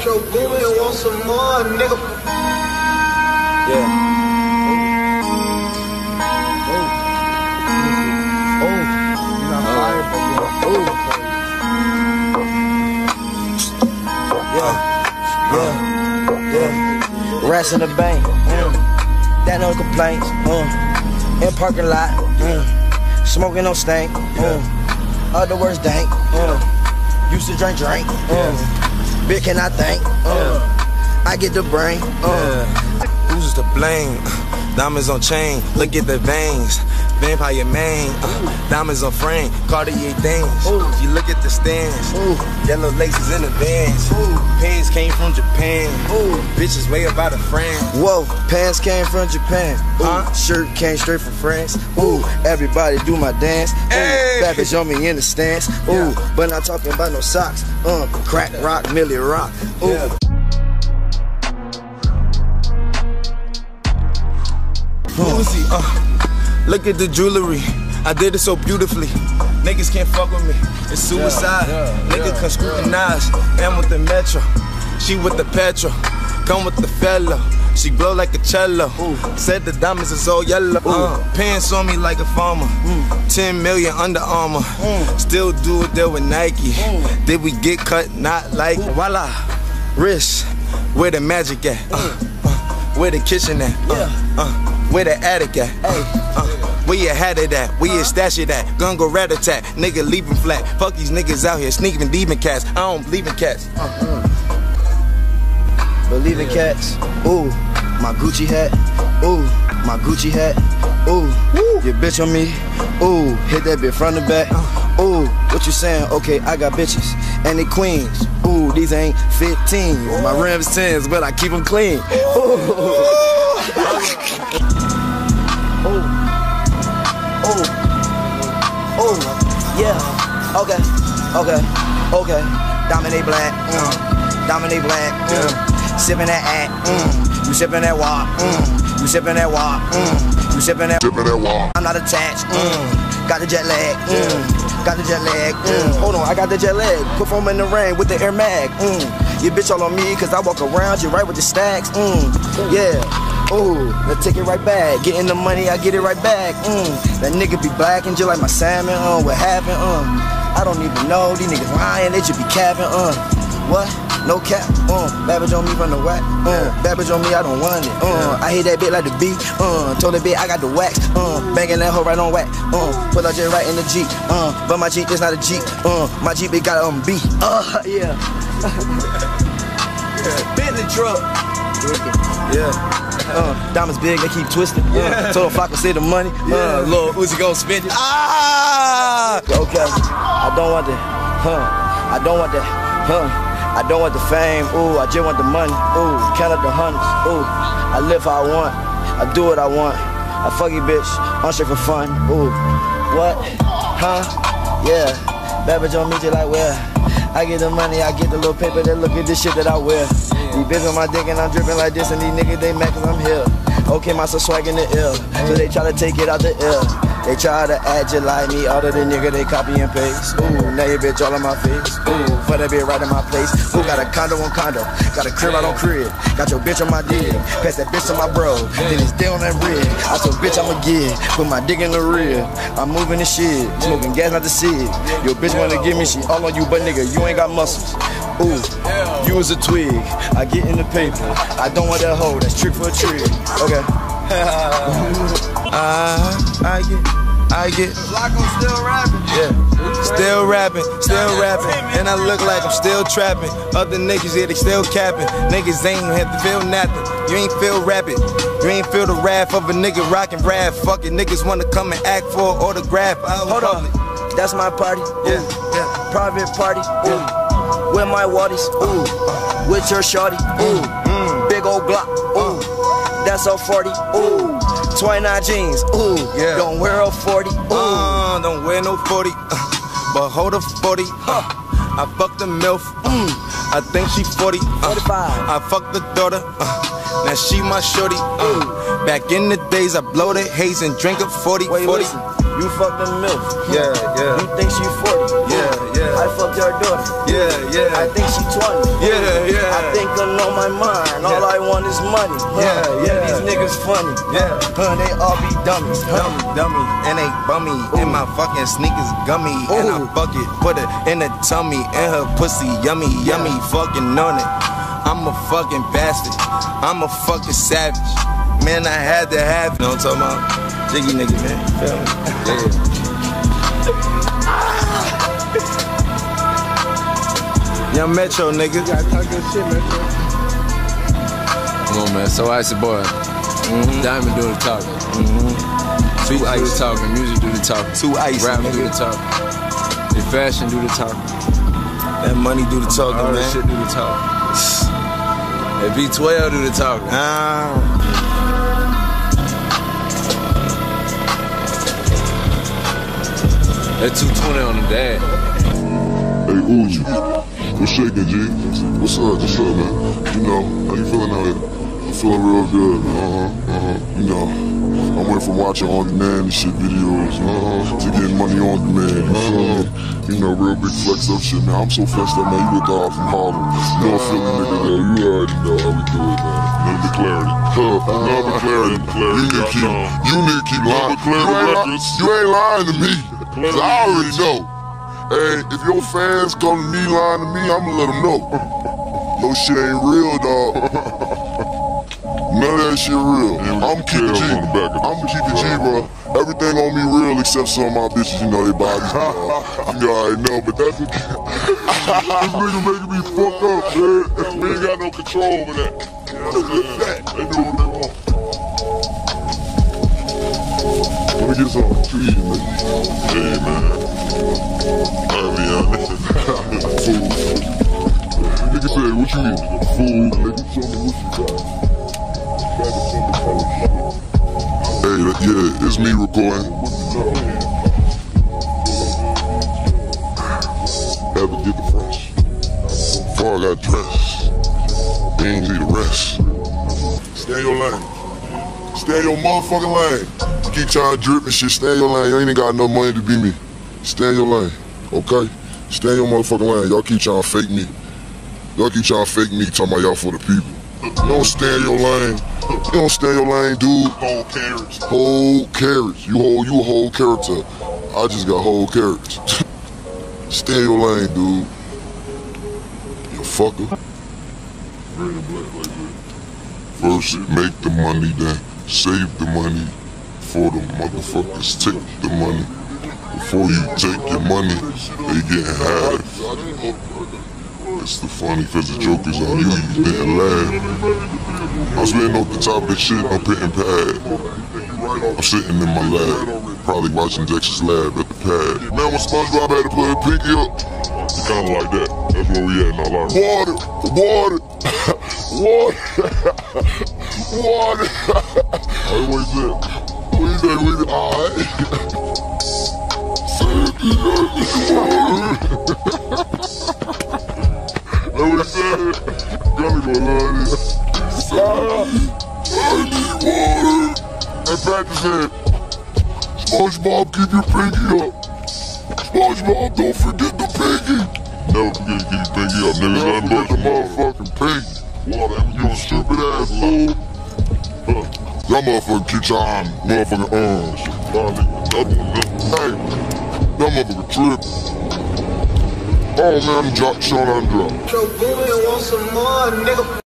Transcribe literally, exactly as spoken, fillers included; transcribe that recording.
Metro Boomin want some more, nigga. Yeah. Oh. Oh. You got fired, but oh. Yeah. Yeah. Yeah. Rats in the bank. Mm. That no complaints. Mm. In parking lot. Mm. Smoking no stank. Mm. Other words dank. Mm. Used to drink, drink. Mm. Big can I think. Mm. I get the brain. Mm. Who's to blame? Diamonds on chain, look at the veins. Vampire mane, uh, diamonds on frame, Cartier things. Ooh. You look at the stands, ooh. Yellow laces in the vans. Ooh. Pants came from Japan, ooh. Bitches way about a friend. Whoa, pants came from Japan, ooh. Huh? Shirt came straight from France. Ooh, everybody do my dance. Hey. Bad bitch on me in the stance. Ooh, yeah. But not talking about no socks. Uh, crack rock, Millie rock. Ooh. Yeah. Uzi, uh, look at the jewelry. I did it so beautifully. Niggas can't fuck with me. It's suicide. Yeah, yeah, Niggas yeah, can scrutinize. Yeah. And with the Metro, she with the petrol. Come with the fellow. She blow like a cello. Ooh. Said the diamonds is all yellow. Uh, pants on me like a farmer. Mm. Ten million Under Armour. Mm. Still do it there with Nike. Mm. Did we get cut? Not like. Ooh. Voila. Wrist. Where the magic at? Uh, uh, where the kitchen at? Uh, yeah. uh, Where the attic at? Uh, uh, where you had it at? Where you stash it at? Gun go rat-a-tat, nigga leave him flat. Fuck these niggas out here sneaking demon cats. I don't believe in cats. Uh, uh. Believe in cats. Ooh, my Gucci hat. Ooh, my Gucci hat. Ooh, your bitch on me. Ooh, hit that bitch front and back. Ooh, what you saying? Okay, I got bitches and they queens. Ooh, these ain't fifteens. My rims tens, but I keep them clean. Ooh. Oh, oh, oh, yeah, okay, okay, okay, Dominate black, mm. Dominate black, mm. Sippin' that act, mm. You sippin' that walk, mm. You sippin' that walk, mm. You sippin' that, sippin' that walk. I'm not attached, mm. Got the jet lag, mm. Got the jet lag, mm. Hold on, I got the jet lag. Perform in the rain with the Air Mag, mm. Your bitch all on me, cause I walk around you right with the stacks, mm. Yeah. Ooh, let's take it right back. Getting the money, I get it right back. Mm. That nigga be black and just like my salmon. Uh, what happened? Uh, I don't even know. These niggas lying, they just be capping. Uh, what? No cap. Uh, bad bitch on me from the whack. Uh, bad bitch on me, I don't want it. Uh, I hit that bit like the beat. Uh, told that bit I got the wax. Uh, banging that hoe right on whack. Uh, put that just right in the Jeep. Uh, but my Jeep is not a Jeep. Uh, my Jeep it got um beat. Uh, yeah. Bentley truck. Yeah. Uh, diamonds big, they keep twisting. Uh, told Flocka say the money. Uh, Lil Uzi gon' spend it. Ah! Okay, I don't want that. Huh? I don't want that. Huh? I don't want the fame. Ooh, I just want the money. Ooh, count up the hundreds. Ooh, I live how I want. I do what I want. I fuck you, bitch. I'm straight for fun. Ooh, what? Huh? Yeah. Bad bitch on me just like where? I get the money, I get the little paper, then look at this shit that I wear. These bitches on my dick and I'm dripping like this, and these niggas they mad cause I'm here. Okay, my so swag in the ill, so they try to take it out the ill. They try to add you like me, all of the nigga they copy and paste. Ooh, now your bitch all on my face. Ooh, for that bitch right in my place. Ooh, got a condo on condo, got a crib out on crib. Got your bitch on my dick, pass that bitch to my bro. Then it's down on that rig. I told bitch I'ma get, put my dick in the rear. I'm moving the shit, smoking gas not to see it. Your bitch wanna give me, she all on you, but nigga, you ain't got muscles. Ooh, you was a twig, I get in the paper. I don't want that hoe, that's trick for a trick. Okay. I, I get, I get. Flocka still rapping. Yeah, still rapping, still rapping, and I look like I'm still trapping. Other niggas, yeah, they still capping. Niggas ain't had to feel nothing. You ain't feel rapid. You ain't feel the wrath of a nigga rockin' rap. Fuck it, niggas wanna come and act for an autograph. Hold on, that's my party. Yeah, yeah. Private party. Ooh, with my waddies. Ooh, with your shorty. Ooh, mm. Big old Glock. Ooh. That's a forty, ooh, twenty-nine jeans, ooh, yeah. Don't wear a forty, ooh, uh, don't wear no forty, uh, but hold a forty, uh, I fucked the MILF, mm. I think she forty, uh, forty-five, I fucked the daughter, uh, now she my shorty, uh, back in the days I blow the haze and drink a forty, Wait, forty. Listen, you fucked the MILF, yeah, yeah, you think she forty, yeah, yeah, I fuck your daughter. Yeah, yeah. I think she twenty. Yeah, yeah. I think I know my mind. All Yeah. I want is money. Huh? Yeah, yeah. These niggas funny. Yeah. Huh, they all be dummies. Huh? Dummy, dummy, and they bummy. And my fucking sneakers gummy. And I Ooh. fuck it, put it in the tummy. And her pussy yummy, yummy, fucking on it. I'm a fucking bastard. I'm a fucking savage. Man, I had to have it. You know what I'm talking about? Jiggy nigga, man. Feel me? Yeah. Young Metro, nigga. You gotta talk good shit, Metro. Come on, man. So Icy Boy. Mm-hmm. Diamond do the talking. Mm-hmm. Two Ice do the talking. Music do the talking. Two Ice, Rap nigga. do the talking. The fashion do the talking. That money do the talking, All man. that shit do the talking. That V twelve do the talking. Ah. That two twenty on the dad. Hey Uzi, what's shaking, G? What's up? What's up, man? You know, how you feeling out here? I'm feeling real good, man. Uh-huh, uh-huh. You know, I went from watching on demand and shit videos uh-huh, to getting money on demand. You feel me? You know, real big flex up shit, man. I'm so flexed up, man. You look out from Harlem. You know, feeling nigga there. You already know how we do it, man. Number clarity. Huh, number clarity. You need to keep, you need to keep lying. You ain't, li- you ain't lying to me. Cause I already know. Hey, if your fans come to me lying to me, I'ma let them know. Your shit ain't real, dog. None of that shit real. I'm keep it G. I'm keep it G, bro. Everything on me real except some of my bitches, you know, they bodies. You know, I know, but that's what this nigga making me fuck up, man. We ain't got no control over that. They do what they want. Let me get some to eat, man. Hey, man. I mean, food. Nigga said, what you eat? Food. Nigga, show me what you got. Hey, yeah, it's me recording. Had to get the fresh. Before I got dressed, they ain't need the rest. Stay in your lane. Stay in your motherfucking lane. You keep trying to drip and shit, stay in your lane. You ain't even got enough money to be me. Stay in your lane, okay? Stay in your motherfucking lane. Y'all keep trying to fake me. Y'all keep trying to fake me, talking about y'all for the people. You don't stay in your lane. You don't stay in your lane, dude. Whole carrots. Whole carrots. You hold, you a whole character. I just got whole carrots. Stay in your lane, dude. You fucker. First, make the money, then save the money. Before the motherfuckers take the money. Before you take your money, they get half. It's the funny cause the joke is on you, you didn't laugh. I was laying off the top of the shit, I'm pitting pad. I'm sitting in my lab, probably watching Dexter's Lab at the pad. Man, when SpongeBob had to put his pinky up, it's kinda like that. That's where we at in our life. Water, water, water, water. Hey, what you said? What you say, what you alright? That's what he said. Gonna go love this. I need water. And Patrick said, SpongeBob, keep your pinky up. SpongeBob, don't forget the pinky. Never forget to keep your pinky up, nigga. Nothing but the motherfucking pinky. Water, you a stupid ass fool. Huh. Y'all motherfucking keep y'all motherfucking arms. Hey, y'all motherfucking trip. Oh man, I'm drop, showing on drop. Joe Boomin want some more, nigga.